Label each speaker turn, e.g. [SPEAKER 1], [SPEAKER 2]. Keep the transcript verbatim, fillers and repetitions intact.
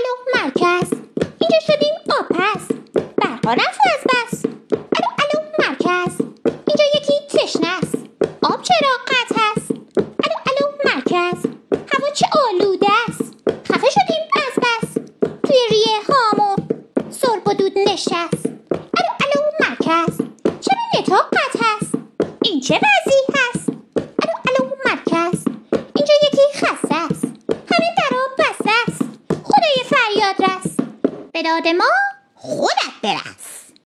[SPEAKER 1] الو مرکز، اینجا شدیم آبپز، برقا رفت از بس. الو الو مرکز، اینجا یکی تشنه است، آب چرا قطع است. الو الو مرکز، هوا چه آلوده است، خفه شدیم از بس، توی ریه هامون سرب و دود نشست. الو الو مرکز، چرا نتاق قطع است، این چه وضعی هست. الو الو مرکز، اینجا یکی خسته است، همه درا بسته است، خدای فریاد رس، به داد ما خودت برس.